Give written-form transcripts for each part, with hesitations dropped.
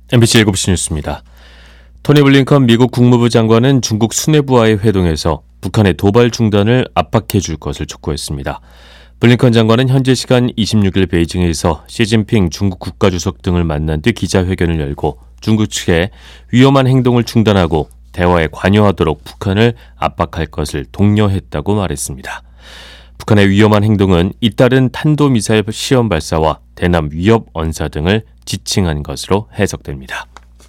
MBC 7시 뉴스입니다. 토니 블링컨 미국 국무부 장관은 중국 수뇌부와의 회동에서 북한의 도발 중단을 압박해 줄 것을 촉구했습니다. 블링컨 장관은 현지 시간 26일 베이징에서 시진핑 중국 국가주석 등을 만난 뒤 기자회견을 열고 중국 측에 위험한 행동을 중단하고 대화에 관여하도록 북한을 압박할 것을 독려했다고 말했습니다. 북한의 위험한 행동은 잇따른 탄도미사일 시험 발사와 대남 위협 언사 등을 지칭한 것으로 해석됩니다.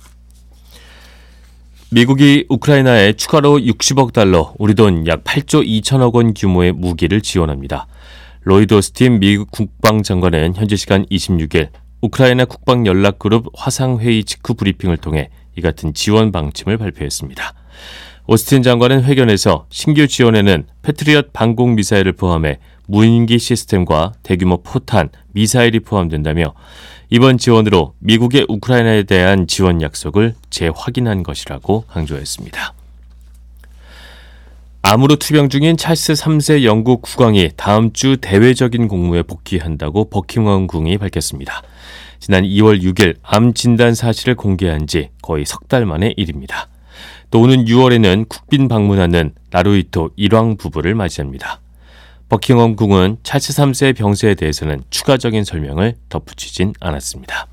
미국이 우크라이나에 추가로 60억 달러, 우리 돈 약 8조 2천억 원 규모의 무기를 지원합니다. 로이드 오스틴 미국 국방장관은 현지 시간 26일 우크라이나 국방연락그룹 화상회의 직후 브리핑을 통해 이 같은 지원 방침을 발표했습니다. 오스틴 장관은 회견에서 신규 지원에는 패트리엇 방공 미사일을 포함해 무인기 시스템과 대규모 포탄, 미사일이 포함된다며 이번 지원으로 미국의 우크라이나에 대한 지원 약속을 재확인한 것이라고 강조했습니다. 암으로 투병 중인 찰스 3세 영국 국왕이 다음 주 대외적인 공무에 복귀한다고 버킹엄 궁이 밝혔습니다. 지난 2월 6일 암 진단 사실을 공개한 지 거의 석 달 만의 일입니다. 또 오는 6월에는 국빈 방문하는 나루히토 1왕 부부를 맞이합니다. 버킹엄 궁은 찰스 3세의 병세에 대해서는 추가적인 설명을 덧붙이진 않았습니다.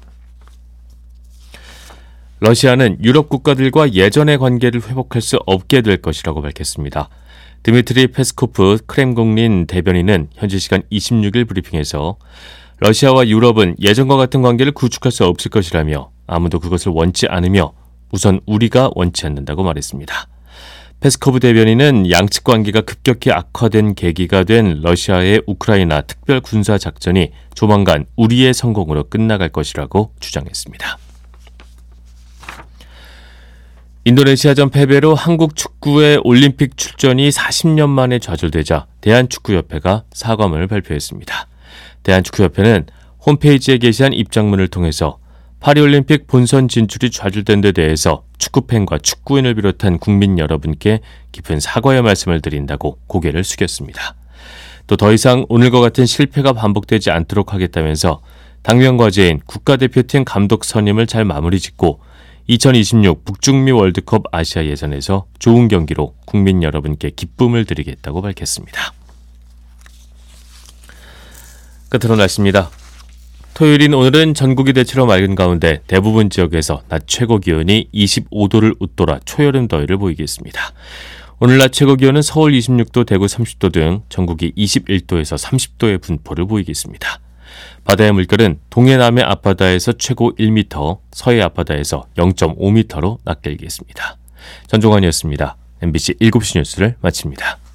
러시아는 유럽 국가들과 예전의 관계를 회복할 수 없게 될 것이라고 밝혔습니다. 드미트리 페스코프 크렘공린 대변인은 현지 시간 26일 브리핑에서 러시아와 유럽은 예전과 같은 관계를 구축할 수 없을 것이라며 아무도 그것을 원치 않으며 우선 우리가 원치 않는다고 말했습니다. 페스코프 대변인은 양측 관계가 급격히 악화된 계기가 된 러시아의 우크라이나 특별 군사 작전이 조만간 우리의 성공으로 끝나갈 것이라고 주장했습니다. 인도네시아전 패배로 한국 축구의 올림픽 출전이 40년 만에 좌절되자 대한축구협회가 사과문을 발표했습니다. 대한축구협회는 홈페이지에 게시한 입장문을 통해서 파리올림픽 본선 진출이 좌절된 데 대해서 축구팬과 축구인을 비롯한 국민 여러분께 깊은 사과의 말씀을 드린다고 고개를 숙였습니다. 또 더 이상 오늘과 같은 실패가 반복되지 않도록 하겠다면서 당면 과제인 국가대표팀 감독 선임을 잘 마무리 짓고 2026 북중미 월드컵 아시아 예선에서 좋은 경기로 국민 여러분께 기쁨을 드리겠다고 밝혔습니다. 끝으로 날씨입니다. 토요일인 오늘은 전국이 대체로 맑은 가운데 대부분 지역에서 낮 최고 기온이 25도를 웃돌아 초여름 더위를 보이겠습니다. 오늘 낮 최고 기온은 서울 26도, 대구 30도 등 전국이 21도에서 30도의 분포를 보이겠습니다. 바다의 물결은 동해 남해 앞바다에서 최고 1m, 서해 앞바다에서 0.5m로 낚이겠습니다. 전종환이었습니다. MBC 7시 뉴스를 마칩니다.